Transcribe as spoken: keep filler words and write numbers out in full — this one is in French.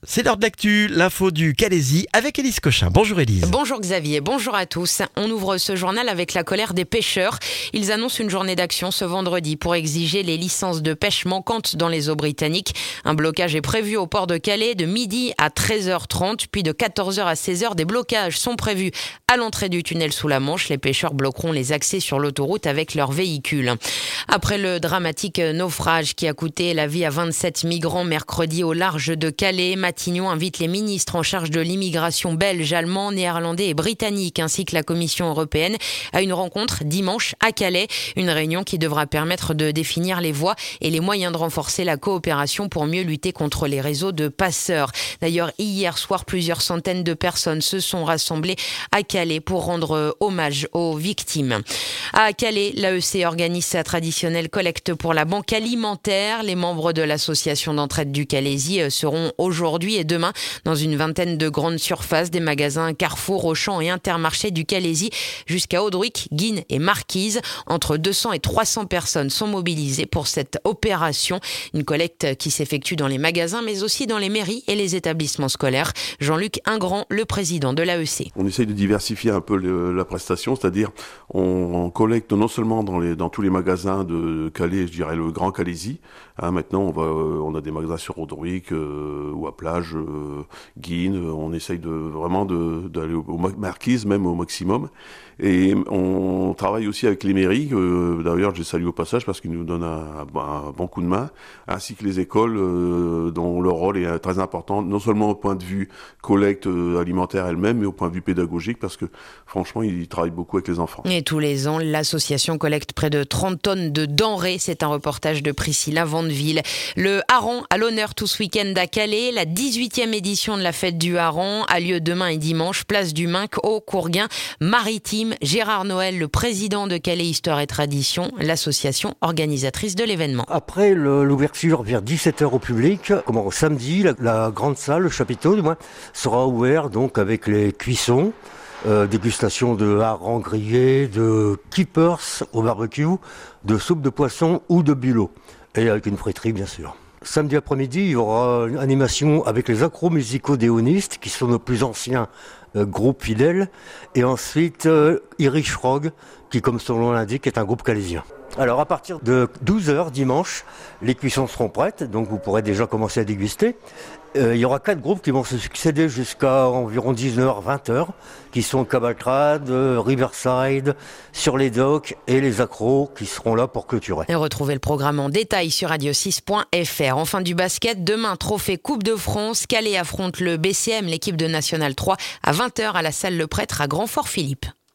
C'est l'heure de l'actu, l'info du Calaisis avec Élise Cochin. Bonjour Élise. Bonjour Xavier, bonjour à tous. On ouvre ce journal avec la colère des pêcheurs. Ils annoncent une journée d'action ce vendredi pour exiger les licences de pêche manquantes dans les eaux britanniques. Un blocage est prévu au port de Calais de midi à treize heures trente, puis de quatorze heures à seize heures. Des blocages sont prévus à l'entrée du tunnel sous la Manche. Les pêcheurs bloqueront les accès sur l'autoroute avec leurs véhicules. Après le dramatique naufrage qui a coûté la vie à vingt-sept migrants mercredi au large de Calais, Matignon invite les ministres en charge de l'immigration belge, allemand, néerlandais et britannique, ainsi que la Commission européenne, à une rencontre dimanche à Calais. Une réunion qui devra permettre de définir les voies et les moyens de renforcer la coopération pour mieux lutter contre les réseaux de passeurs. D'ailleurs, hier soir, plusieurs centaines de personnes se sont rassemblées à Calais pour rendre hommage aux victimes. À Calais, l'A E C organise sa traditionnelle collecte pour la banque alimentaire. Les membres de l'association d'entraide du Calaisis seront aujourd'hui et demain dans une vingtaine de grandes surfaces, des magasins Carrefour, Auchan et Intermarché du Calaisis jusqu'à Audruic, Guînes et Marquise. Entre deux cents et trois cents personnes sont mobilisées pour cette opération. Une collecte qui s'effectue dans les magasins mais aussi dans les mairies et les établissements scolaires. Jean-Luc Ingrand, le président de l'A E C. On essaye de diversifier un peu le, la prestation, c'est-à-dire on, on collecte non seulement dans, les, dans tous les magasins de Calais, je dirais le Grand Calaisis. Hein, maintenant, on, va, on a des magasins sur Audruic euh, ou à Plage, euh, Guînes. On essaye de, vraiment de, d'aller aux Marquises, même au maximum. Et on travaille aussi avec les mairies. Euh, d'ailleurs, je les salue au passage parce qu'ils nous donnent un, un bon coup de main, ainsi que les écoles euh, dont leur rôle est très important, non seulement au point de vue collecte euh, alimentaire elle-même, mais au point de vue pédagogique, parce que franchement, ils travaillent beaucoup avec les enfants. Et tous les ans, l'association collecte près de trente tonnes de denrées. C'est un reportage de Priscilla Vandeville. Le hareng à l'honneur tout ce week-end à Calais. La dix-huitième édition de la fête du hareng a lieu demain et dimanche, place du Minc au Courguin maritime. Gérard Noël, le président de Calais Histoire et Tradition, l'association organisatrice de l'événement. Après le, l'ouverture vers dix-sept heures au public, comment, samedi, la, la grande salle, le chapiteau du moins, sera ouvert donc avec les cuissons, euh, dégustation de harengs grillés, de keepers au barbecue, de soupe de poisson ou de bulot, et avec une friterie bien sûr. Samedi après-midi, il y aura une animation avec les acro-musicaux-déonistes, qui sont nos plus anciens euh, groupes fidèles. Et ensuite, euh, Irish Frog, qui, comme son nom l'indique, est un groupe calaisien. Alors, à partir de douze heures dimanche, les cuissons seront prêtes, donc vous pourrez déjà commencer à déguster. Euh, il y aura quatre groupes qui vont se succéder jusqu'à environ dix-neuf heures, vingt heures, qui sont Cabalcrade, euh, Riverside, Sur les Docks et les Accros qui seront là pour clôturer. Et retrouvez le programme en détail sur radio six point f r. Enfin du basket, demain, trophée Coupe de France. Calais affronte le B C M, l'équipe de National trois, à vingt heures à la salle Le Prêtre à Grand-Fort-Philippe.